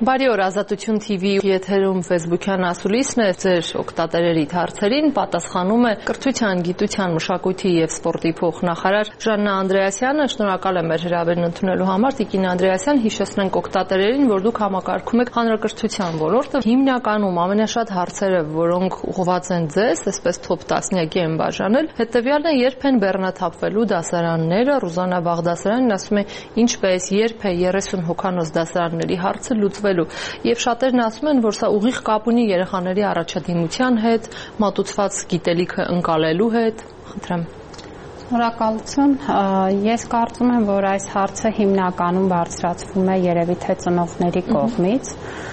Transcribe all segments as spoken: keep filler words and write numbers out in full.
Բարի օր, Ազատություն T V եթերում Facebook-յան ասուլիսն է, ձեր օգտատերերի հարցերին պատասխանում է Կրթության, Գիտության, Մշակույթի և Սպորտի փոխնախարար Ժաննա Անդրեասյանը։ Շնորհակալ եմ մեր հրավերն ընդունելու համար։ Տիկին Անդրեասյան, հիշեցնենք օգտատերերին, որ դուք համակարգում եք հանրակրթության ոլորտը։ Հիմնականում ամենաշատ հարցերը, որոնք ուղղված են ձեզ, այսպես թոփ տասնյակի են բաժանել, հետևյալն է՝ երբ են բեռնաթափվելու դասարանները։ Ռուզանա Բաղդասարյանն ասում է, ինչպես, երբ է երեսուն հոգանոց դասարանների հարցը լուծվելու։ Եվ շատերն ասում են, որ սա ուղիղ կապ ունի երեխաների առաջադիմության հետ, մատուցված գիտելիքը ընկալելու հետ։ Խնդրեմ։ Շնորհակալություն։ Ես կարծում եմ, որ այս հարցը հիմնականում բարձրացվում է երևի թե ծնողների կողմից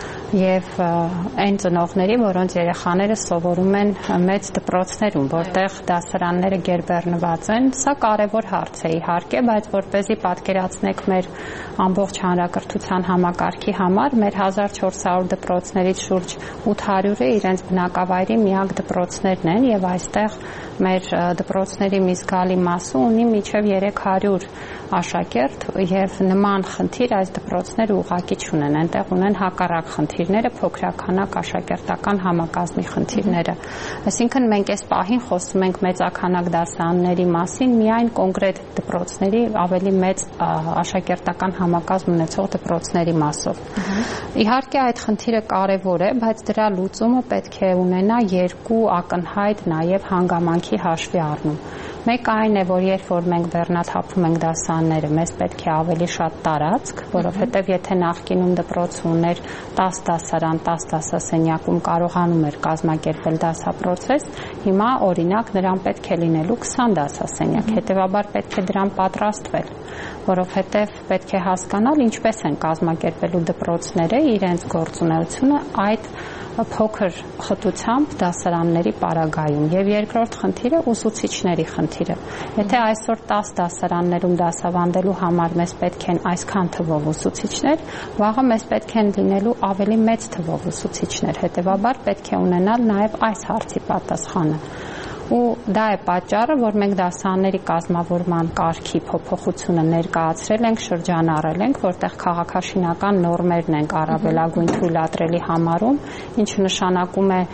եւ այն ծնողների, որոնց երեխաները սովորում են մեծ դպրոցներում, որտեղ դասարանները գերբեռնված են։ Սա կարևոր հարց է իհարկե, բայց որպեսզի պատկերացնեք մեր ամբողջ հանրակրթության համակարգի համար, մեր հազար չորս հարյուր դպրոցներից շուրջ ութ հարյուրը իրենց բնակավայրի միակ դպրոցներն են եւ այստեղ մեր դպրոցների մի զգալի մասը ունի մինչև երեք հարյուր աշակերտ եւ նման խնդիր այս դպրոցները ուղղակի չունեն, այնտեղ ունեն հակառակ խնդիրները, փոքրականակ աշակերտական համակազմի խնդիրները։ Այսինքն մենք այս պահին խոսում ենք մեծականակ դասարանների մասին, միայն կոնկրետ դպրոցների ավելի մեծ աշակերտական համակազմ ունեցող դպրոցների մասով։ Իհարկե այդ խնդիրը կարևոր է, բայց դրա լուծումը պետք է ունենա երկու ակնհայտ նաև հանգամանքի հաշվի առնում։ Մեկ այն է, որ երբ որ մենք բեռնաթափում ենք դասարանները, մեզ պետք է ավելի շատ տարածք, որովհետև եթե նախկինում դպրոցը ուներ տասը դասարան, տասը դասասենյակում կարողանում էր կազմակերպել դասապրոցես, հիմա օրինակ նրան պետք է լինելու քսան դասասենյակ, հետևաբար պետք է դրան պատրաստվել, որովհետև պետք է հասկանալ ինչպես են կազմակերպելու դպրոցները իրենց գործունեությունը այդ փոքր խտությամբ դասարանների պարագայում։ Եվ երկրորդ խնդիրը ուսուցիչների խնդիրը։ Եթե այսօր տասը դասարաններում դասավանդելու համար մեզ պետք են այսքան թվով ուսուցիչներ, վաղը մեզ պետք են լինելու ավելի մեծ թվով ուսուցիչներ, հետևաբար պետք է ունենալ նաև այս հարցի պատասխանը։ Ու դա է պատճառը, որ մենք դասարանների կազմավորման կարգի փոփոխությունը ներկայացրել ենք, շրջանառել ենք, որտեղ քաղաքաշինական նորմերն ենք առավելագույն թույլատրելի համարում, ինչը նշանակում է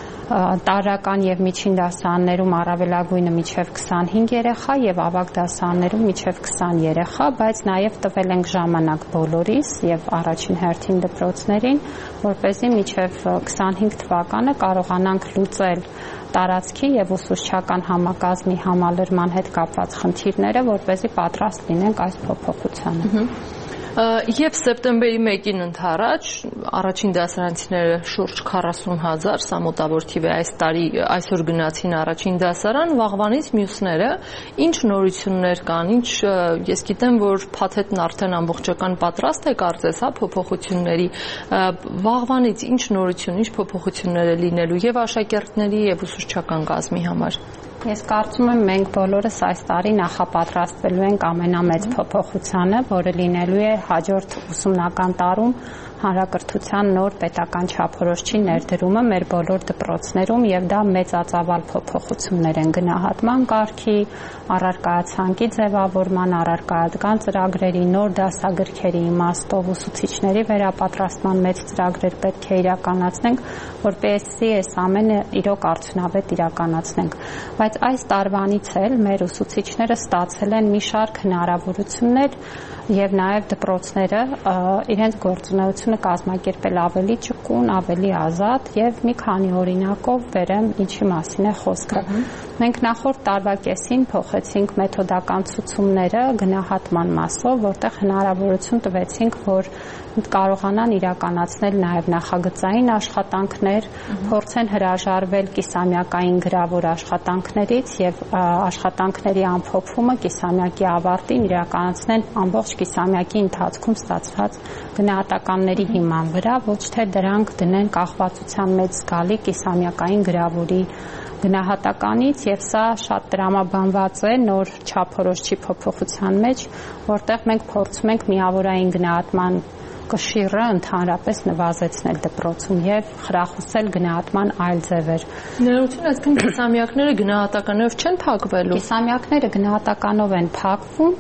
տարրական եւ միջին դասարաններում առավելագույնը մինչեւ քսանհինգ երեխա եւ ավագ դասարաններում մինչեւ քսան երեխա, բայց նաեւ տվել ենք ժամանակ բոլորիս եւ առաջին հերթին դպրոցներին, որպեսզի մինչեւ քսանհինգ թվականը կարողանանք լուծել տարածքի եւ ուսուցչական համակազմի համալրման հետ կապված խնդիրները, որպեսզի պատրաստ լինենք այս փոփոխությանը։ Եվ սեպտեմբերի մեկին ընդառաջ առաջին դասարանցիները շուրջ քառասուն հազար, սա մոտավոր թիվ է, այս տարի այսօր գնացին առաջին դասարան, վաղվանից մյուսները, ինչ նորություններ կան, ինչ ես գիտեմ, որ փաթեթն արդեն ամբողջական պատրաստ է կարծես, հա, փոփոխությունների, վաղվանից ինչ նորություն, ինչ փոփոխություններ է լինելու եւ աշակերտների եւ ուսուցչական կազմի համար։ Ես կարծում եմ մենք բոլորս այս տարի նախապատրաստվելու ենք ամենամեծ փոփոխությանը, որը լինելու է հաջորդ ուսումնական տարում հանրակրթության նոր պետական չափորոշիչի ներդրումը մեր բոլոր դպրոցներում եւ դա մեծածավալ փոփոխություններ են գնահատման կարգի, առարկայացանկի ձևավորման, առարկայական ծրագրերի, նոր դասագրքերի իմաստով ուսուցիչների վերապատրաստման մեծ ծրագրեր պետք է իրականացնենք, որպեսզի այս ամենը իրոք արդյունավետ իրականացնենք։ Բայց այս տարվանից էլ մեր ուսուցիչները ստացել են մի շարք հնարավորություններ եւ նաեւ դպրոցները իրենց գործունեությունը կազմակերպել ավելի ճկուն, ավելի ազատ եւ մի քանի օրինակով վերեմ ինչի մասին է խոսքը։ Մենք նախորդ տարվա կեսին փոխեցինք մեթոդական ցուցումները գնահատման մասով, որտեղ հնարավորություն տվեցինք, որ կարողանան իրականացնել նաև նախագծային աշխատանքներ, փորձեն հրաժարվել կիսամյակային գրավոր աշխատանքներից եւ աշխատանքների ամփոփումը կիսամյակի ավարտին իրականացնեն ամբողջ կիսամյակի ընթացքում ստացված գնահատականների հիման վրա, ոչ թե դրանք դնեն կախվածության մեջ զգալի կիսամյակային գրավորի գնահատականից եւ սա շատ տրամաբանված է նոր չափորոշիչի փոփոխության մեջ, որտեղ մենք փորձում ենք միավորային գնահատման կշիռը ընդհանրապես նվազեցնել դպրոցում եւ խրախուսել գնահատման այլ ձևեր։ Ներողություն, այսինքն կիսամյակները գնահատականով չեն փակվելու։ Կիսամյակները գնահատականով են փակվում,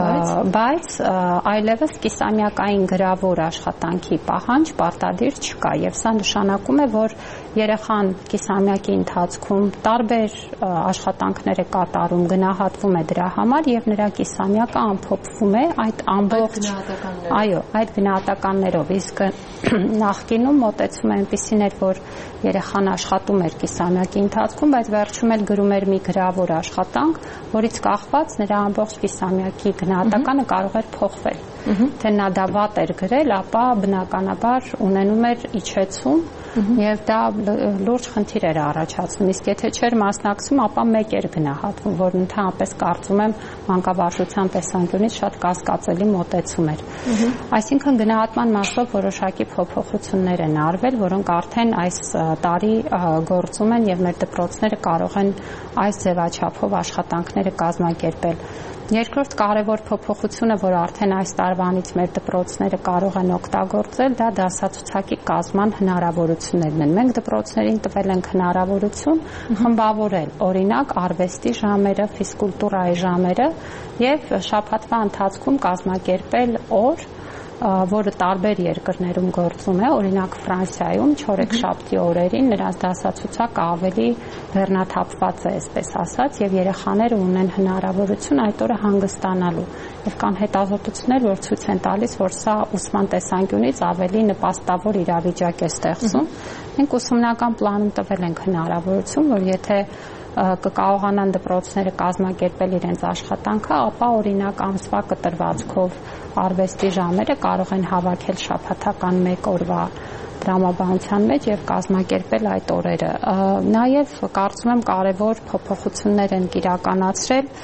բայց այլևս կիսամյակային գրավոր աշխատանքի պահանջ պարտադիր չկա եւ սա նշանակում է, որ երեխան կիսամյակի ընթացքում տարբեր աշխատանքներ է կատարում, գնահատվում է դրա համար եւ նրա կիսամյակը ամփոփվում է այդ ամբողջ այո, այդ գնահատականներով, իսկ նախկինում մոտեցումը այնպեսին էր, որ երեխան աշխատում էր կիսամյակի ընթացքում, բայց վերջում էլ գրում էր մի գրավոր աշխատանք, որից կախված նրա ամբողջ կիսամյակի գնահատականը կարող էր փոխվել։ Թե նա դա վատ էր գրել, ապա բնականաբար ունենում էր իջեցում եւ դա լուրջ խնդիր էր առաջացնում, իսկ եթե չէր մասնակցում, ապա մեկ էր գնահատվում, որն ընդհանրապես կարծում եմ մանկավարժության տեսանկյունից շատ կասկածելի մոտեցում էր։ Այսինքն գնահատման մասով որոշակի փոփոխություններ են արվել, որոնք արդեն այս տարի գործում են եւ մեր դպրոցները կարող են այս ձևաչափով աշխատանքները կազմակերպել։ Երկրորդ կարևոր փոփոխությունը, որ արդեն այս տարվանից մեր դպրոցները կարող են օգտագործել, դա դասացուցակի կազմման հնարավորություններն են։ Մենք դպրոցներին տվել ենք հնարավորություն խմբավորել, օրինակ, արվեստի ժամերը, ֆիզկուլտուրայի ժամերը եւ շաբաթվա ընթացքում կազմակերպել օր, որը տարբեր երկրներում գործում է, օրինակ Ֆրանսիայում չորեքշաբթի օրերին նրանց դասացուցակը ավելի բեռնաթափված է, այսպես ասած, եւ երեխաները ունեն հնարավորություն այդ օրը հանգստանալու։ Եվ կան հետազոտություններ, որ ցույց են տալիս, որ սա ուսման տեսանկյունից ավելի նպաստավոր իրավիճակ է ստեղծում։ Մենք ուսումնական պլանում տվել ենք հնարավորություն, որ եթե կկարողանան դպրոցները կազմակերպել իրենց աշխատանքը, ապա օրինակ ամսվա կտրվածքով արվեստի ժամերը կարող են հավաքել շաբաթական մեկ օրվա տրամաբանության մեջ եւ կազմակերպել այդ օրերը։ Նաեւ կարծում եմ կարեւոր փոփոխություններ են իրականացրել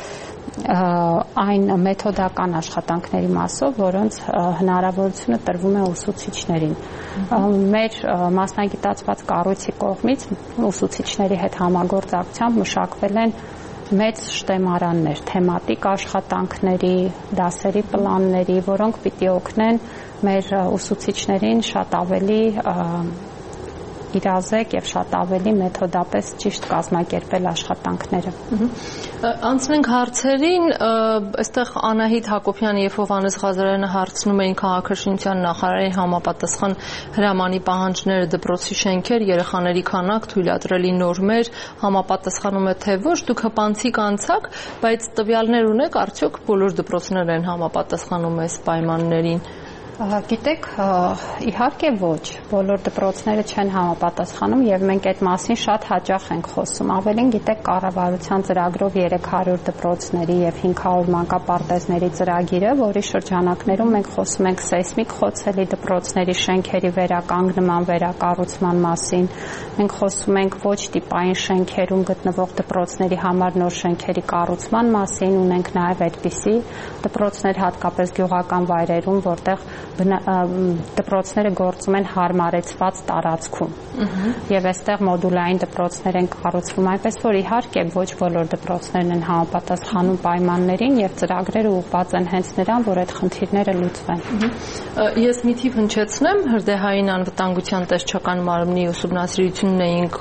այն մեթոդական աշխատանքների մասով, որոնց հնարավորությունը տրվում է ուսուցիչներին։ Մեր մասնագիտացված կառույցի կողմից ուսուցիչների հետ համագործակցությամբ մշակվել են մեծ շտեմարաններ, թեմատիկ աշխատանքների, դասերի պլանների, որոնք պիտի օգնեն մեր ուսուցիչներին շատ ավելի իրազեկ եւ շատ ավելի մեթոդապես ճիշտ կազմակերպել աշխատանքները։ Անցնենք հարցերին, այստեղ Անահիտ Հակոբյանը եւ Հովհաննես Ղազարյանը հարցնում էին քաղաքաշինության նախարարի համապատասխան հրամանի պահանջները դպրոցի շենքեր, երեխաների քանակ, թույլատրելի նորմեր, համապատասխանում է թե ոչ, դուք հպանցիկ անցաք, բայց տվյալներ ունեք, արդյոք բոլոր դպրոցներն են համապատասխանում այս պայմաններին։ Գիտեք, իհարկե ոչ, բոլոր դպրոցները չեն համապատասխանում եւ մենք այդ մասին շատ հաճախ ենք խոսում։ Ավելին, գիտեք, կառավարության ծրագրով երեք հարյուր դպրոցների եւ հինգ հարյուր մանկապարտեզների ծրագիրը, որի շրջանակներում մենք խոսում ենք սեյսմիկ խոցելի դպրոցների շենքերի վերականգնման, վերակառուցման մասին։ Մենք խոսում ենք ոչ տիպային շենքերում գտնվող դպրոցների համար նոր շենքերի կառուցման մասին, ունենք նաեւ այդպիսի դպրոցներ, հատկապես գյուղական վայրերում, որտեղ դպրոցները գործում են հարմարեցված տարածքում եւ այստեղ մոդուլային դպրոցներ են կառուցվում, այնպես որ իհարկե ոչ բոլոր դպրոցներն են համապատասխանում պայմաններին եւ ծրագրերը ուղղված են հենց նրան, որ այդ խնդիրները լուծվեն։ Ես մի թիվ հնչեցնեմ, հրդեհային անվտանգության տեսչական մարմնի ուսումնասիրությունն էինք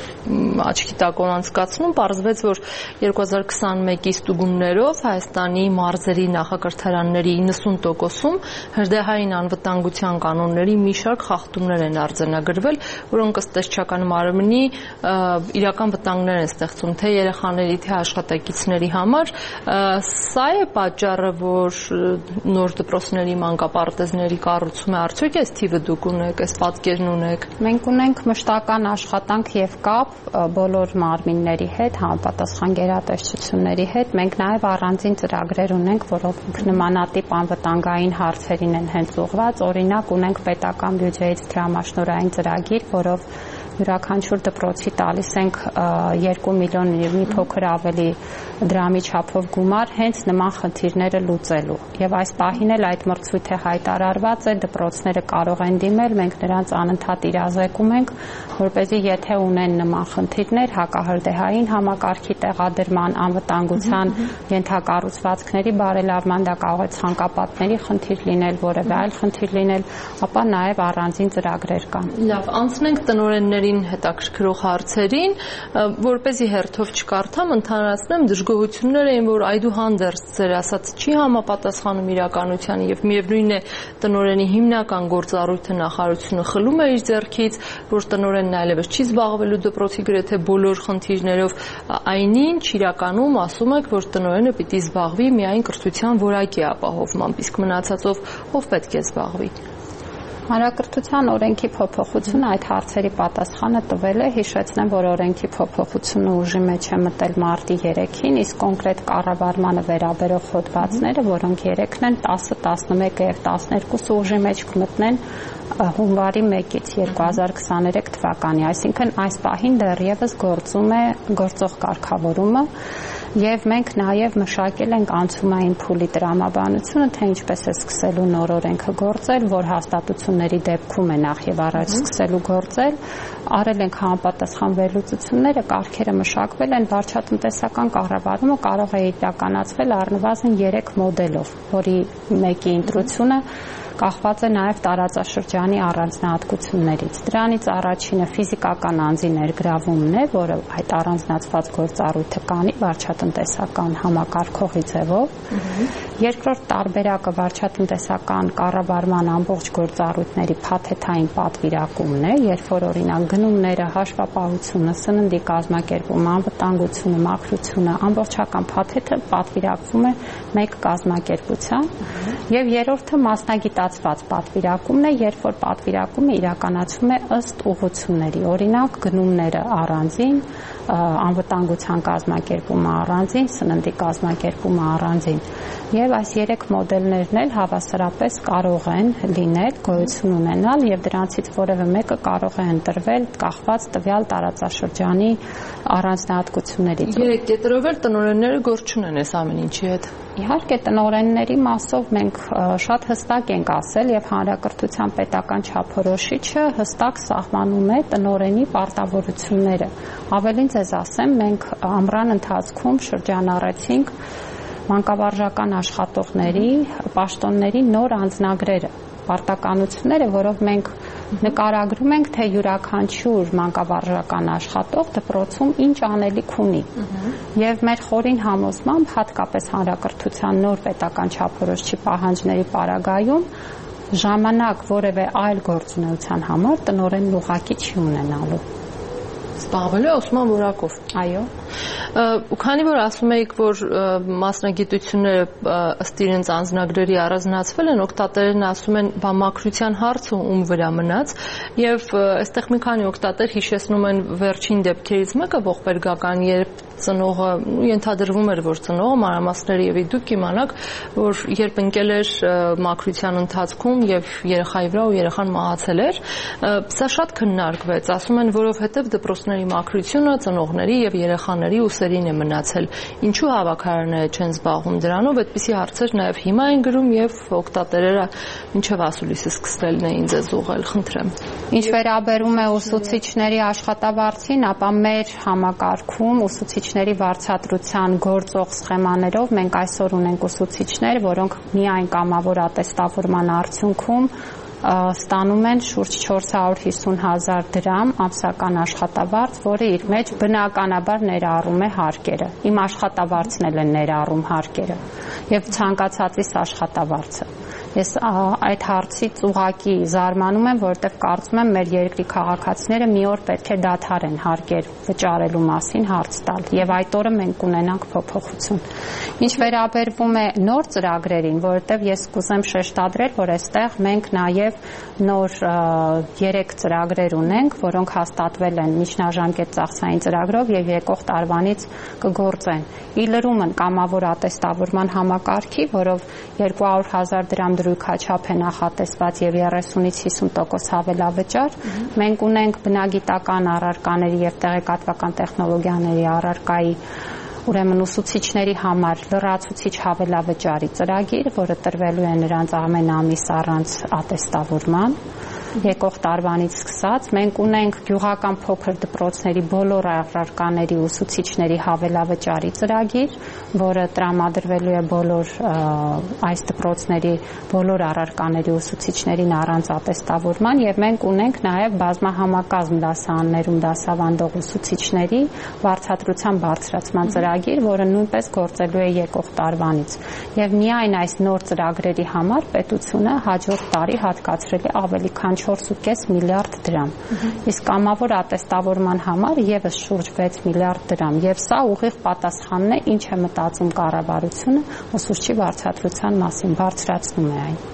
աչքի տակով անցկացնում, պարզվեց, որ երկու հազար քսանմեկի ստուգումներով Հայաստանի մարզերի նախակրթարանների իննսուն տոկոսում հրդեհային անվտանգության կանոնների մի շարք խախտումներ են արձանագրվել, որոնք ըստ տեսչական մարմնի իրական վտանգներ են ստեղծում թե երեխաների, թե աշխատակիցների համար։ Սա է պատճառը, որ նոր դպրոցների մանկապարտեզների կառուցումը արդյոք այս թիվը դուք ունեք, այս պատկերն ունեք։ Մենք ունենք մշտական աշխատանք եւ կապ բոլոր մարմինների հետ, համապատասխան գերատեսչությունների հետ։ Մենք նաեւ առանձին ծրագրեր ունենք, որոնք նմանատիպ անվտանգային հարցերին են հենց ուղղված, օրինակ ունենք պետական բյուջեից դրամաշնորհային ծրագիր, որով յուրաքանչյուր դպրոցի տալիս ենք երկու միլիոն մի փոքր ավելի դրամի չափով գումար հենց նման խնդիրները լուծելու։ Եվ այս պահին էլ այդ մրցույթը հայտարարված է, դպրոցները կարող են դիմել, մենք նրանց անընդհատ իրազեկում ենք, որպեսզի եթե ունեն նման խնդիրներ, հակահրդեհային համակարգի տեղադրման, անվտանգության ենթակառուցվածքների բարելավման, դա կարող է ցանկապատների խնդիր լինել, որևէ այլ խնդիր լինել, ապա նաև առանձին ծրագրեր կան։ Լավ, անցնենք տնօրեններին հետաքրքրող հարցերին, որպեսզի հերթով չկարդամ, ընդհանրացնեմ, դժգոհություններ էին, որ այդուհանդերձ ձեր ասած չի համապատասխանում իրականությանը եւ միևնույն է տնօրենի հիմնական գործառույթը նախարարությունը խլում է իր ձեռքից, որ տնօրենն այլևս չի զբաղվելու դպրոցի գրեթե բոլոր խնդիրներով, այնինչ իրականում ասում եք, որ տնօրենը պիտի զբաղվի միայն կրթության որակի ապահովմամբ, իսկ մնացածով ով պետք է զբաղվի։ Հանրակրթության օրենքի փոփոխությունը այդ հարցերի պատասխանը տվել է, հիշեցնեմ, որ օրենքի փոփոխությունը ուժի մեջ է մտել մարտի երեքին, իսկ կոնկրետ կառավարմանը վերաբերող հոդվածները, որոնք երեքն են, տասը, տասնմեկը եւ տասներկուսը ուժի մեջ կմտնեն հունվարի մեկից երկու հազար քսաներեք թվականի, այսինքն այս պահին դեռևս գործում է գործող կարգավորումը եւ մենք նաեւ մշակել ենք անցումային փուլի տրամաբանությունը, թե ինչպես է սկսելու նոր օրենքը գործել, որ հաստատությունների դեպքում է նախ եւ առաջ սկսելու գործել, արել ենք համապատասխան վերլուծությունները, կարգերը մշակվել են, վարչատնտեսական կառավարումը կարող է իրականացվել առնվազն երեք մոդելով, որի մեկի ընտրությունը կախված է նաև տարածաշրջանի առանձնահատկություններից։ Դրանից առաջինը ֆիզիկական անձի ներգրավումն է, որը այդ առանձնացված գործառույթը կանի վարչատնտեսական համակարգողի ձևով։ Երկրորդ տարբերակը վարչատնտեսական կառավարման ամբողջ գործառույթների փաթեթային պատվիրակումն է, երբ որ օրինակ գնումները, հաշվապահությունը, սննդի կազմակերպումը, անվտանգությունը, մաքրությունը, ամբողջական փաթեթը պատվիրակվում է մեկ կազմակերպության, եւ երրորդը մասնագիտացված պատվիրակումն է, երբ որ պատվիրակումը իրականացվում է ըստ ուղղությունների, օրինակ գնումները առանձին, անվտանգության կազմակերպումը առանձին, սննդի կազմակերպումը առանձին։ Եվ այս երեք մոդելներն էլ հավասարապես կարող են լինել, գոյություն ունենալ եւ դրանցից որևէ մեկը կարող է ընտրվել կախված տվյալ տարածաշրջանի առանձնահատկություններից։ Երեք կետերով էլ տնօրենները գործ չունեն այս ամեն ինչի հետ։ Իհարկե տնօրենների մասով մենք շատ հստակ ենք ասել եւ հանրակրթության պետական չափորոշիչը հստակ սահմանում է տնօրենի պարտավորությունները։ Ավելին ձեզ ասեմ, մենք ամռան ընթացքում շրջանառեցինք մանկավարժական աշխատողների, պաշտոնների նոր անձնագրերը, պարտականությունները, որով մենք նկարագրում ենք, թե յուրաքանչյուր մանկավարժական աշխատող դպրոցում ինչ անելիք ունի։ Եվ մեր խորին համոզմամբ, հատկապես հանրակրթության նոր պետական չափորոշիչի պահանջների պարագայում, ժամանակ որևէ այլ գործունեության համար տնօրենն ուղղակի չի ունենալու։ Զբաղվելու ուսման որակով։ Այո։ Ու քանի որ ասում եք, որ մասնագիտությունները ըստ իրենց անձնագրերի առանձնացվել են, օգտատերերն ասում են, բա մաքրության հարցը ում վրա մնաց, եւ այստեղ մի քանի օգտատեր հիշեցնում են վերջին դեպքերից մեկը ողբերգական, երբ ծնողը ենթադրվում էր, որ ծնողը մանրամասները եւ դուք իմանաք, որ երբ ընկել էր մաքրության ընթացքում եւ երեխայի վրա ու երեխան մահացել էր, սա շատ քննարկվեց, ասում են, որովհետեւ դպրոցների մաքրությունը ծնողների եւ երեխաների ուսերին է մնացել։ Ինչու հավաքարարները չեն զբաղվում դրանով, այդպիսի հարցեր նաեւ հիմա են գրում եւ օգտատերերը մինչեւ ասուլիսը սկսելն էին ձեզ ուղղել, խնդրեմ։ Ինչ վերաբերում է ուսուցիչների աշխատավարձին, ապա մեր համակարգում ուսուցիչների վարձատրության գործող սխեմաներով մենք այսօր ունենք ուսուցիչներ, որոնք միայն կամավոր ատեստավորման արդյունքում ստանում են շուրջ չորս հարյուր հիսուն հազար դրամ ամսական աշխատավարձ, որը իր մեջ բնականաբար ներառում է հարկերը։ Իմ աշխատավարձն էլ է ներառում հարկերը եւ ցանկացածիս աշխատավարձը։ Ես այդ հարցից ուղղակի զարմանում եմ, որովհետև կարծում եմ մեր երկրի քաղաքացիները մի օր պետք է դադարեն հարկեր վճարելու մասին հարց տալ եւ այդ օրը մենք կունենանք փոփոխություն։ Ինչ վերաբերվում է նոր ծրագրերին, որովհետև ես կուզեմ շեշտադրել, որ այստեղ մենք նաեւ նոր երեք ծրագրեր ունենք, որոնք հաստատվել են միջնաժամկետ ծախսային ծրագրով եւ եկող տարվանից կգործեն։ Ի լրումն կամավոր ատեստավորման համակարգի, որով երկու հարյուր հազար դրամ զրույքաչափ է նախատեսված եւ երեսունից հիսուն տոկոս հավելավճար։ Մենք ունենք բնագիտական առարկաների եւ տեղեկատվական տեխնոլոգիաների առարկայի ուրեմն ուսուցիչների համար լրացուցիչ հավելավճարի ծրագիր, որը տրվելու է նրանց ամեն ամիս առանց ատեստավորման։ Եկող տարվանից սկսած մենք ունենք գյուղական փոքր դպրոցների բոլոր առարկաների ուսուցիչների հավելավճարի ծրագիր, որը տրամադրվելու է բոլոր այս դպրոցների բոլոր առարկաների ուսուցիչներին առանց ատեստավորման, եւ մենք ունենք նաեւ բազմահամակազմ դասարաններում դասավանդող ուսուցիչների վարձատրության բարձրացման ծրագիր, որը նույնպես գործելու է եկող տարվանից։ Եվ միայն այս նոր ծրագրերի համար պետությունը հաջորդ տարի հատկացրել է ավելի քան չորս ու կես միլիարդ դրամ։ Իսկ կամավոր ատեստավորման համար եւս շուրջ վեց միլիարդ դրամ, եւ սա ուղիղ պատասխանն է, ինչ է մտածում կառավարությունը ուսուցչի վարձատրության մասին, բարձրացնում է այն։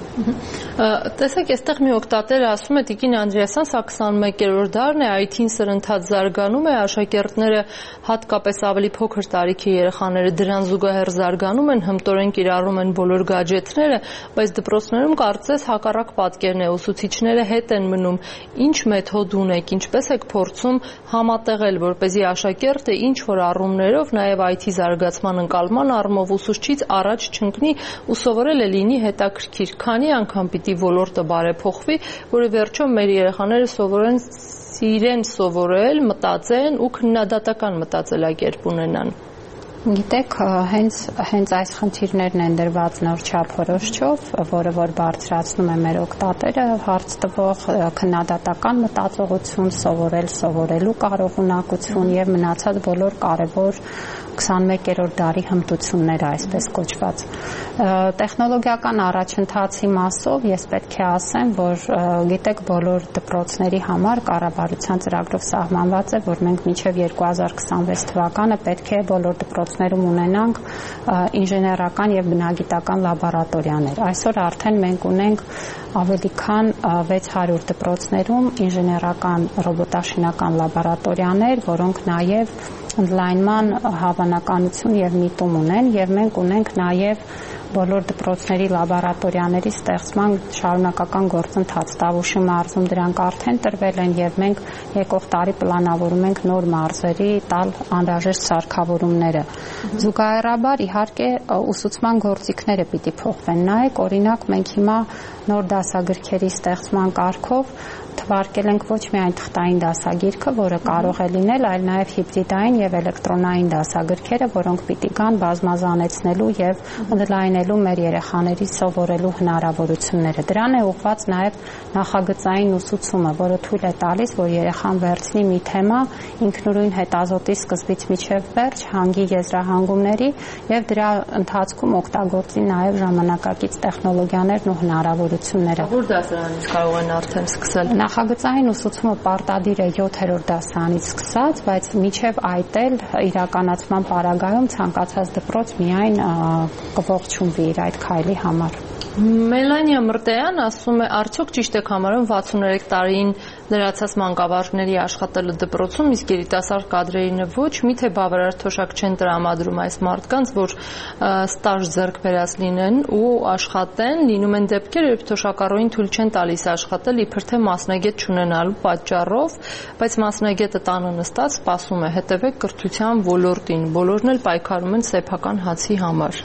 Տեսեք, այստեղ մի օգտատեր ասում է Տիկին Անդրեասյան, սա քսանմեկերորդ դարն է, այ թին սրընթաց զարգանում է, աշակերտները, հատկապես ավելի փոքր տարիքի երեխաները դրան զուգահեռ զարգանում են, հմտորեն կիրառում են բոլոր գadgetները, բայց դպրոցներում կարծես հակառակ պատկերն է, ուսուցիչները հետ են մնում։ Ինչ մեթոդ ունեք, ինչպես եք փորձում համատեղել, որպեսզի աշակերտը ինչ որ առումներով, նաև այ թի զարգացման ընկալման առումով ուսուցչից առաջ չընկնի ու սովորելը լինի հետաքրքիր։ Քանի անգամ պիտի ոլորտը բարեփոխվի, որը վերջում մեր երեխաները սովորեն սիրեն սովորել, մտածեն ու քննադատական մտածելակերպ ունենան։ Գիտեք, հենց հենց այս խնդիրներն են դրված նոր չափորոշչով, որը որ բարձրացնում է մեր օգտատերը, հարց տվող քննադատական մտածողություն, սովորել, սովորելու կարողունակություն եւ մնացած բոլոր կարևոր քսանմեկերորդ դարի հմտությունները, այսպես կոչված։ Տեխնոլոգիական առաջընթացի մասով ես պետք է ասեմ, որ գիտեք, բոլոր դպրոցների համար կառավարության ծրագրով սահմանված է, որ մենք մինչև երկու հազար քսանվեց թվականը պետք է բոլոր դպրոցներում ունենանք ինժեներական եւ բնագիտական լաբորատորիաներ։ Այսօր արդեն մենք ունենք ավելի քան վեց հարյուր դպրոցներում ինժեներական ռոբոտաշինական լաբորատորիաներ, որոնք նաեւ ընդլայնման հավանականություն եւ միտում ունեն, եւ մենք ունենք նաեւ բոլոր դպրոցների լաբորատորիաների ստեղծման շարունակական գործընթաց։ Տավուշի մարզում դրանք արդեն տրվել են եւ մենք եկող տարի պլանավորում ենք նոր մարզերի տալ անհրաժեշտ սարքավորումները։ Զուգահեռաբար իհարկե ուսուցման գործիքները պիտի փոխվեն։ Նայեք, օրինակ մենք հիմա նոր դասագրքերի ստեղծման կարգով թվարկել ենք ոչ միայն թղթային դասագիրքը, որը կարող է լինել, այլ նաև հիբրիդային եւ էլեկտրոնային դասագրքերը, որոնք պիտի գան բազմազանեցնելու եւ ընդլայնելու մեր երեխաների սովորելու հնարավորությունները։ Դրան է ուղղված նաև նախագծային ուսուցումը, որը թույլ է տալիս, որ երեխան վերցնի մի թեմա ինքնուրույն հետազոտի սկզբից մինչև վերջ, հանգի եզրահանգումների եւ դրա ընթացքում օգտագործի նաև ժամանակակից տեխնոլոգիաներն ու հնարավորությունները։ Որ դասարանից կարող են արդեն սկսել։ Նախագծային ուսուցումը պարտադիր է յոթերորդ դասարանից սկսած, բայց մինչև այդ էլ իրականացման պարագայում ցանկացած դպրոց միայն կողջունվի իր այդ քայլի համար։ Մելանիա Մրտեյան ասում է, արդյոք ճիշտ եք համարում վաթսուններեք տարին լրացած մանկավարժների աշխատելը դպրոցում, իսկ երիտասարդ կադրերինը ոչ, միթե բավարար թոշակ չեն տրամադրում այս մարդկանց, որ ստաժ ձեռք բերած լինեն ու աշխատեն, լինում են դեպքեր, երբ թոշակառուին թույլ չեն տալիս աշխատել, իբր թե մասնագետ չունենալու պատճառով, բայց մասնագետը տանը նստած սպասում է, հետևեք կրթության ոլորտին, բոլորն էլ պայքարում են սեփական հացի համար։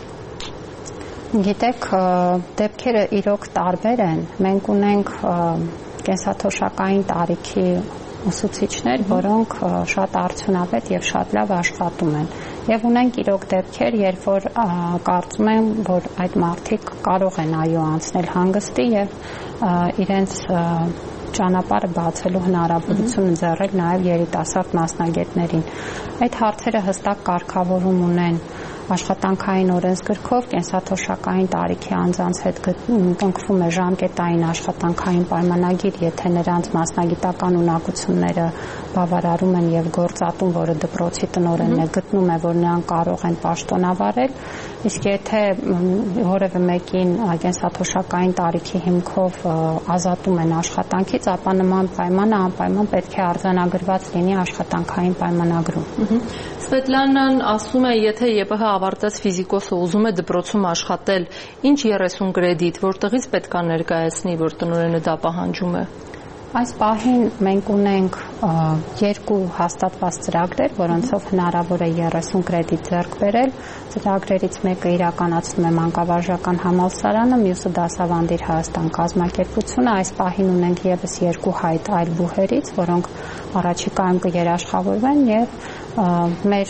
Գիտեք, դեպքերը իրոք տարբեր են։ Մենք ունենք կենսաթոշակային տարիքի ուսուցիչներ, որոնք շատ արդյունավետ եւ շատ լավ աշխատում են։ Եվ ունենք իրոք դեպքեր, երբ որ կարծում եմ, որ այդ մարդիկ կարող են այո անցնել հանգստի եւ իրենց ճանապարհը բացելու հնարավորություն ընձեռել նաև երիտասարդ մասնագետներին։ Այդ հարցերը հստակ կարգավորում ունեն աշխատանքային օրենսգրքով, կենսաթոշակային տարիքի անձանց հետ կնքվում է ժամկետային աշխատանքային պայմանագիր, եթե նրանց մասնագիտական ունակությունները բավարարում են եւ գործատուն, որը դպրոցի տնօրենն է գտնում է, որ նրանք կարող են պաշտոնավարել, Իսկ եթե որևէ մեկին կենսաթոշակային տարիքի հիմքով ազատում են աշխատանքից, ապա նման պայմանը անպայման պետք է արձանագրված լինի աշխատանքային պայմանագրում։ Սվետլանան ասում է, եթե ԵՊՀ ավարտած ֆիզիկոսը ուզում է դպրոցում աշխատել, ինչ երեսուն կրեդիտ, որտեղից պետք է ներկայացնի, որ տնօրենը դա պահանջում է։ Այս պահին մենք ունենք երկու հաստատված ծրագրեր, որոնցով հնարավոր է երեսուն կրեդիտ ձեռք բերել։ Ծրագրերից մեկը իրականացնում է Մանկավարժական համալսարանը, մյուսը Դասավանդիր Հայաստան կազմակերպությունը։ Այս պահին ունենք եւս երկու հայտ այլ բուհերից, որոնք առաջիկայում կերաշխավորվեն եւ մեր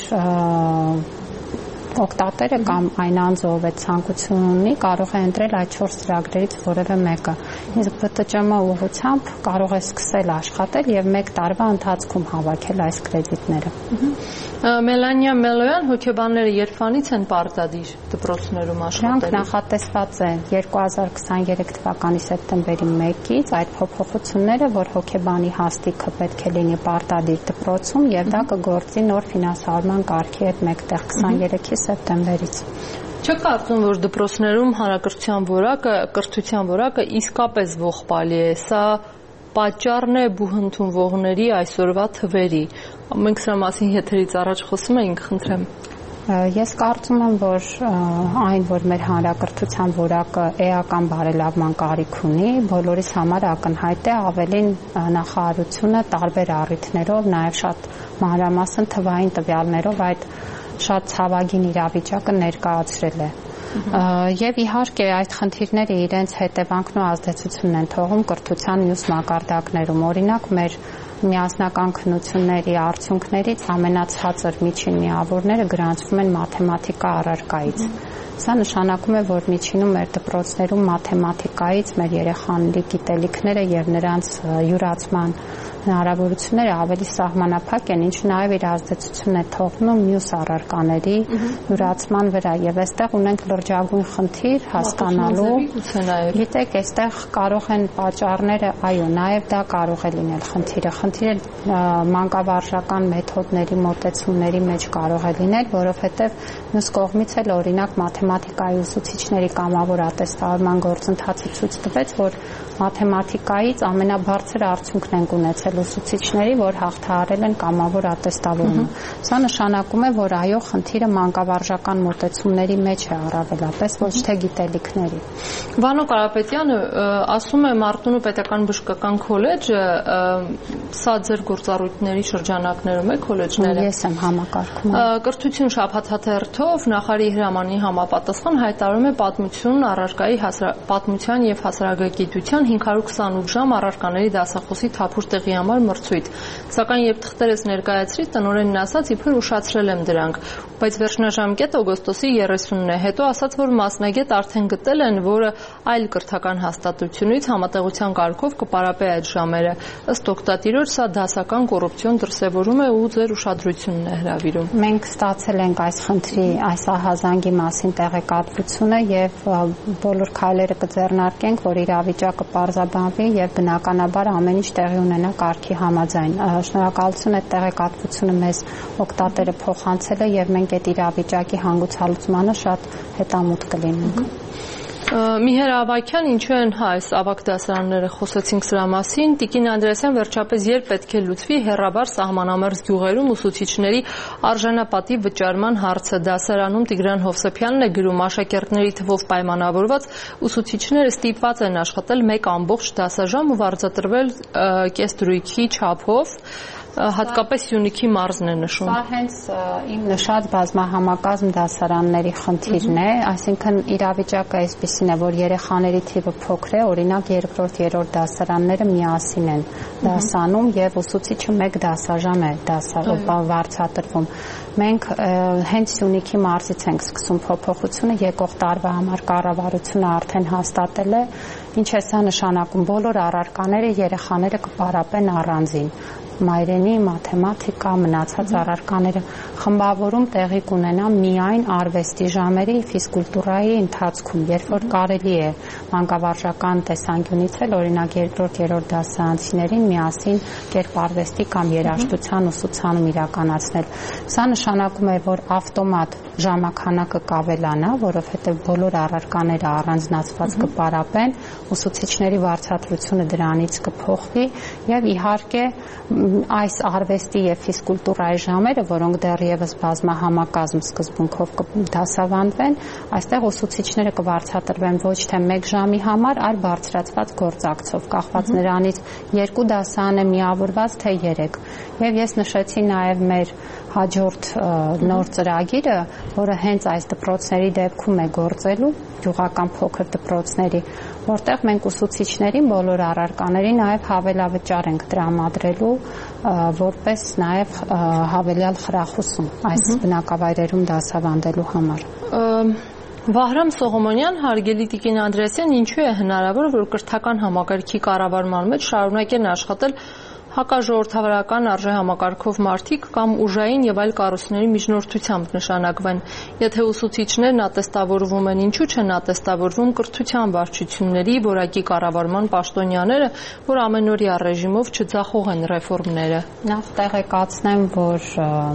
օգտատերը կամ այն անձը, ով է ցանկություն ունի, կարող է ընտրել այդ չորս ծրագրերից որևէ մեկը։ Իսկ ԲՏՃՄ ուղղությամբ կարող է սկսել աշխատել եւ մեկ տարվա ընթացքում հավաքել այս կրեդիտները։ Մելանիա Մելոյան, հոգեբանները երբանից են պարտադիր դպրոցներում աշխատել։ Դրանք նախատեսված է երկու հազար քսաներեք թվականի սեպտեմբերի մեկից այդ փոփոխությունները, որ հոգեբանի հաստիքը պետք է լինի պարտադիր դպրոցում եւ դա կգործի նոր ֆինանսավորման կարգի հետ մեկտեղ քսաներեքի սեպտեմբերից։ Չեք կարծում, որ դպրոցներում հանրակրթության որակը, կրթության որակը իսկապես ողբալի է, սա պատճառն է բուհընդունվողների այսօրվա թվերի։ Մենք սրա մասին եթերից առաջ խոսում էինք, խնդրեմ։ Ես կարծում եմ, որ այն, որ մեր հանրակրթության որակը էական բարելավման կարիք ունի, բոլորիս համար ակնհայտ է, ավելին նախարարությունը տարբեր առիթներով, նաև շատ մանրամասն թվային տվյալներով այդ շատ ցավագին իրավիճակը ներկայացրել է։ Եվ իհարկե այդ խնդիրները իրենց հետևանքն ու ազդեցությունն են թողում կրթության մյուս մակարդակներում։ Օրինակ մեր միասնական քննությունների արդյունքներից ամենացածր միջին միավորները գրանցվում են մաթեմատիկա առարկայից։ Սա նշանակում է, որ միջինում մեր դպրոցներում մաթեմատիկայից մեր երեխաների գիտելիքները եւ նրանց յուրացման հնարավորությունները ավելի սահմանափակ են, ինչը նաև իր ազդեցությունն է թողնում մյուս առարկաների յուրացման վրա եւ այստեղ ունենք լրջագույն խնդիր հասկանալու։ Գիտեք, այստեղ կարող են պատճառները, այո, նաև դա կարող է լինել խնդիրը։ Խնդիրը մանկավարժական մեթոդների մոտեցումների մեջ կարող է լինել, որովհետեւ մյուս կողմից էլ օրինակ մաթեմատիկայի ուսուցիչների կամավոր ատեստավորման գործընթացը ցույց տվեց, որ մաթեմատիկայից ամենաբարձր արդյունքն են ունեցել ուսուցիչների, որ հաղթահարել են կամավոր ատեստավորումը։ Սա նշանակում է, որ այո, խնդիրը մանկավարժական մոտեցումների մեջ է առավելապես, ոչ թե գիտելիքների։ Վանո Կարապետյանը ասում է Մարտունու պետական բժշկական քոլեջը, սա ձեր գործառույթների շրջանակներում է քոլեջները։ Ես եմ համակարգում։ Կրթություն շաբաթաթերթով նախարարի հրամանի համապատասխան հայտարարում է պատմություն առարկայի պատմության եւ հասարակագիտության հինգ հարյուր քսանութ ժամ առարկաների դասախոսի թափուր տեղի համար մրցույթ։ Սակայն երբ թղթերս ներկայացրի, տնօրենն ասաց, իբր ուշացրել եմ դրանք, բայց վերջնաժամկետը օգոստոսի երեսունն է։ Հետո ասաց, որ մասնագետ արդեն գտել են, որը այլ կրթական հաստատությունից համատեղության կարգով կպարապե այդ ժամերը։ Ըստ օգտատիրոջ սա դասական կոռուպցիոն դրսևորում է ու ձեր ուշադրությունն է հրավիրում։ Մենք ստացել ենք այս խնդրի, այս ահազանգի մասին տեղեկատվությունը եւ բոլոր քայլերը կձեռնարկենք, որ իրավիճակը պարզաբանվի եւ բնականաբար ամեն ինչ տեղի ունենա կարգի համաձայն։ Շնորհակալություն այդ տեղեկատվությունը մեզ օգտատերը փոխանցել է եւ մենք այդ իրավիճակի հանգուցալուծմանը շատ հետամուտ կլինենք։ Միհեր Ավագյան, ինչու են այս ավագ դասարանները, խոսեցինք սրա մասին։ Տիկին Անդրեասյան, վերջապես երբ պետք է լուծվի հեռաբար սահմանամերձ գյուղերում ուսուցիչների արժանապատիվ վճարման հարցը։ Դասարանում Տիգրան Հովսեփյանն է գրում, աշակերտների թվով պայմանավորված ուսուցիչները ստիպված են աշխատել մեկ ամբողջ դասաժամ ու վարձատրվել կեսդրույքի չափով։ Հատկապես Սյունիքի մարզն է նշում։ Սա հենց իմ նշած բազմահամակազմ դասարանների խնդիրն է, այսինքն իրավիճակը այսպիսին է, որ երեխաների թիվը փոքր է, օրինակ երկրորդ, երրորդ դասարանները միասին են դասանում եւ ուսուցիչը մեկ դասաժամ է վարձատրվում։ Մենք հենց Սյունիքի մարզից ենք սկսում փոփոխությունը, եկող տարվա համար կառավարությունը արդեն հաստատել է, ինչ է սա նշանակում, բոլոր առարկաները երեխաները կպարապեն առանձին։ մայրենի, մաթեմատիկա, մնացած առարկաները խմբավորում տեղի կունենա միայն արվեստի ժամերի, ֆիզկուլտուրայի ընթացքում, երբ որ կարելի է մանկավարժական տեսանկյունից էլ օրինակ երկրորդ, երրորդ դասարանցիներին միասին կերպարվեստի կամ երաժշտության ուսուցանում իրականացնել։ Սա նշանակում է, որ ավտոմատ ժամանականակը կավելանա, որովհետև բոլոր առարկաները առանձնացված կպարապեն, ուսուցիչների վարձատրությունը դրանից կփոխվի եւ իհարկե այս արվեստի եւ ֆիզկուլտուրայի ժամերը, որոնք դեռևս բազմահամակազմ սկզբունքով կդասավանդվեն, այստեղ ուսուցիչները կվարձատրվեն ոչ թե մեկ ժամի համար, այլ բարձրացված գործակցով, կախված նրանից երկու դասարան է միավորված թե երեք։ Եվ ես նշեցի նաեւ մեր հաջորդ նոր ծրագիրը, որը հենց այս դպրոցների դեպքում է գործելու, գյուղական փոքր դպրոցների, որտեղ մենք ուսուցիչներին բոլոր առարկաների նաև հավելավճար ենք տրամադրելու, որպես նաև հավելյալ խրախուսում այս բնակավայրերում դասավանդելու համար։ Վահրամ Սողոմոնյան, հարգելի Տիկին Անդրեասյան, ինչու է հնարավոր, որ կրթական համակարգի կառավարման մեջ շարունակեն աշխատել հակաժողովրդավարական արժեհամակարգով մարդիկ կամ ուժային եւ այլ կառույցների միջնորդությամբ նշանակվեն։ Եթե ուսուցիչներն ատեստավորվում են, ինչու չեն ատեստավորվում կրթության վարչությունների որակի կառավարման պաշտոնյաները, որ ամենօրյա ռեժիմով չձախողեն ռեֆորմները։ Նախ տեղեկացնեմ, որ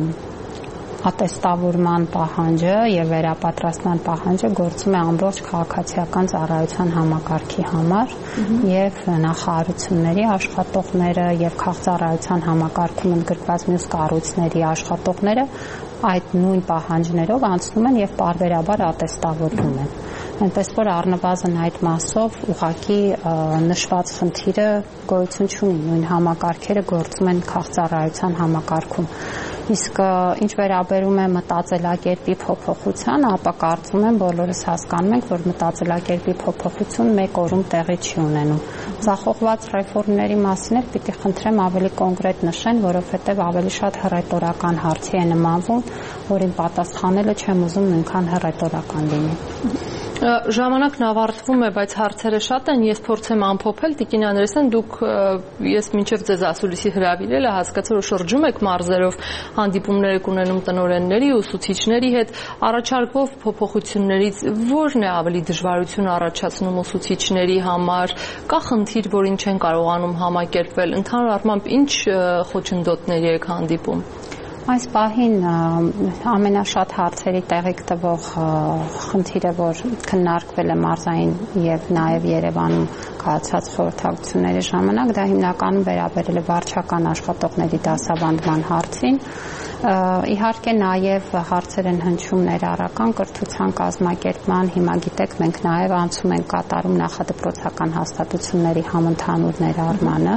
ատեստավորման պահանջը եւ վերապատրաստման պահանջը գործում է ամբողջ քաղաքացիական ծառայության համակարգի համար եւ նախարարությունների աշխատողները եւ քաղաքծառայության համակարգում ընդգրկված մյուս կառույցների աշխատողները այդ նույն պահանջներով անցնում են եւ պարբերաբար ատեստավորվում են։ Այնպես որ առնվազն այդ մասով ուղղակի նշված խնդիրը գոյություն չունի, նույն համակարգերը գործում են քաղաքծառայության համակարգում։ Իսկ ինչ վերաբերում է մտածելակերպի փոփոխության, ապա կարծում եմ բոլորս հասկանում ենք, որ մտածելակերպի փոփոխություն մեկ օրում տեղի չի ունենում։ Ձախողված ռեֆորմների մասին էլ պիտի խնդրեմ ավելի կոնկրետ նշեն, որովհետև ավելի շատ հռետորական հարցի է նմանվում, որին պատասխանելը չեմ ուզում նույնքան հռետորական լինի։ Ժամանակն ավարտվում է, բայց հարցերը շատ են, ես փորձեմ ամփոփել, Տիկին Անդրեասյան, դուք ես մինչև ձեզ ասուլիսի հրավիրել է, հասկացա, որ շրջում եք մարզերով, հանդիպումներ եք ունենում տնօրենների, ուսուցիչների հետ, առաջարկվող փոփոխություններից ո՞րն է ավելի դժվարություն առաջացնում ուսուցիչների համար, կա խնդիր, որին չեն կարողանում համակերպվել, ընդհանուր առմամբ ինչ խոչընդոտների եք հանդիպում։ Այս պահին ամենաշատ հարցերի տեղիք տվող խնդիրը, որ քննարկվել է մարզային եւ նաեւ Երևանում կայացած խորհրդակցությունների ժամանակ, դա հիմնականում վերաբերել է վարչական աշխատողների դասավանդման հարցին։ Իհարկե նաև հարցեր են հնչում ներառական կրթության կազմակերպման, հիմա գիտեք մենք նաև անցում ենք կատարում նախադպրոցական հաստատությունների համընդհանուր ներառմանը,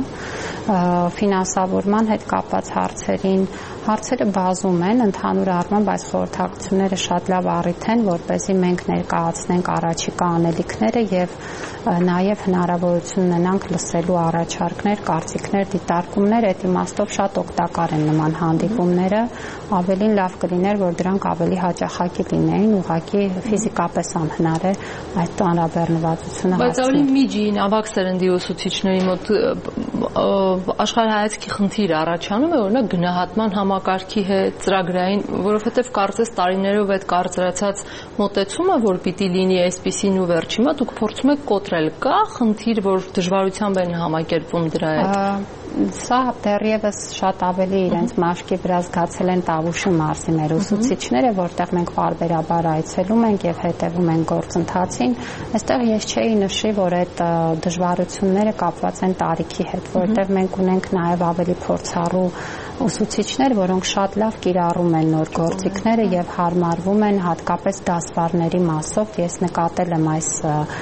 ֆինանսավորման հետ կապված հարցերին, հարցերը բազում են, ընդհանուր առմամբ այս խորհրդակցությունները շատ լավ առիթ են, որպեսզի մենք ներկայացնենք առաջիկա անելիքները եւ նաև հնարավորություն ունենանք լսելու առաջարկներ, կարծիքներ, դիտարկումներ, այդ իմաստով շատ օգտակար են նման հանդիպումները, ավելին լավ կլիներ, որ դրանք ավելի հաճախակի լինեին, ուղղակի ֆիզիկապես անհնար է այդ անհրաժեշտությունը հասնել։ Բայց ավելի միջին, ավագ սերնդի ուսուցիչների մոտ աշխարհայացքի խնդիր առաջանում է, օրինակ գնահատման համակարգի հետ, ծրագրային, որովհետև կարծես տարիներով այդ կարծրացած մոտեցումը, որ պիտի լինի այսպիսին ու վերջ, հիմա դուք փորձում եք կոտրել, կա խնդիր, որ դժվարությամբ են համակերպվում դրա հետ։ Սա դեռևս շատ ավելի իրենց մաշկի վրա զգացել են Տավուշի մարզի մեր ուսուցիչները, որտեղ մենք պարբերաբար այցելում ենք եւ հետեւում ենք գործընթացին։ Այստեղ ես չէի նշի, որ այդ դժվարությունները կապված են տարիքի հետ, որտեղ մենք ունենք նաեւ ավելի փորձառու ուսուցիչներ, որոնք շատ լավ կիրառում են նոր գործիքները եւ հարմարվում են հատկապես դասվարների մասով։ Ես նկատել եմ այս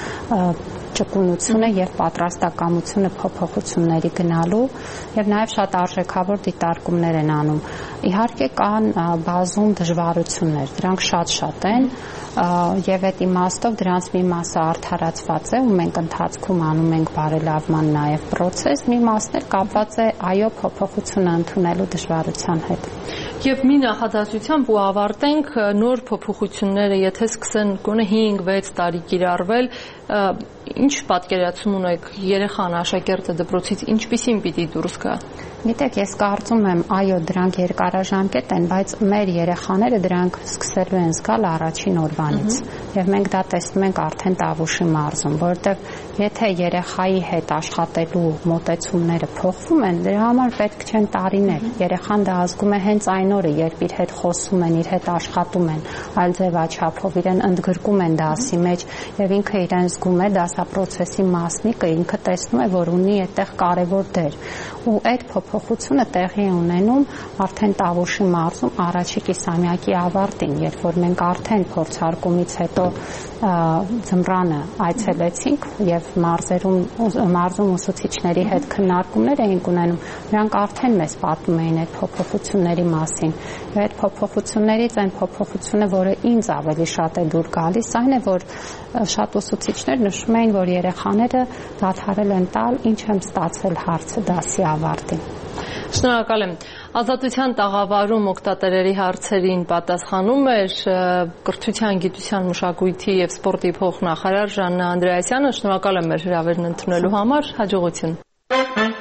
ճկունությունը եւ պատրաստակամությունը փոփոխությունների գնալու եւ նաեւ շատ արժեքավոր դիտարկումներ են անում։ Իհարկե կան բազում դժվարություններ, դրանք շատ-շատ են եւ այդ իմաստով դրանց մի մասը արդարացված է ու մենք ընթացքում անում ենք բարելավման նաեւ process, մի մասն էլ կապված է այո փոփոխությունը ընդունելու դժվարության հետ։ Եվ մի նախադասությամբ ու ավարտենք նոր փոփոխությունները, եթե սկսեն գոնե հինգ վեց տարի կիրառվել, ինչ պատկերացում ունեք երեխան, աշակերտը դպրոցից ինչպիսին պիտի դուրս գա։ Գիտեք, ես կարծում եմ, այո, դրանք երկարաժամկետ են, բայց մեր երեխաները դրանք սկսելու են զգալ առաջին օրվանից։ Եվ մենք դա տեսնում ենք արդեն Տավուշի մարզում, որովհետև եթե երեխայի հետ աշխատելու մոտեցումները փոխվում են, դրա համար պետք չեն տարիներ։ Երեխան դա ազգում է հենց այն օրը, երբ իր հետ խոսում են, իր հետ աշխատում են, այլ ձևաչափով իրեն ընդգրկում են դասի մեջ եւ ինքը իրեն զգում է դասապրոցեսի մասնիկը, ինքը տեսնում է, որ ունի այդտեղ կարևոր դեր։ Ու այդ փոփոխությունը տեղի է ունենում արդեն Տավուշի մարզում առաջի կիսամյակի ավարտին, երբ որ մենք արդեն փորձարկումից հետո ձմռանը այցելեցինք եւ մարզերում մարզում ուսուցիչների հետ քննարկումներ էինք ունենում, նրանք արդեն մեզ պատմում էին այդ փոփոխությունների մասին։ Եվ այդ փոփոխություններից այն փոփոխությունը, որը ինձ ավելի շատ է դուր գալիս, այն է, որ շատ ուսուցիչներ նշում էին, որ երեխաները դադարել են տալ ինչ եմ ստացել հարցը դասի ավարտին։ Շնորհակալ եմ։ Ազատության տաղավարում օգտատերերի հարցերին պատասխանում էր կրթության, գիտության, մշակույթի եւ սպորտի փոխնախարար Ժաննա Անդրեասյանը։ Շնորհակալ եմ մեր հրավերն ընդունելու համար։ Հաջողություն։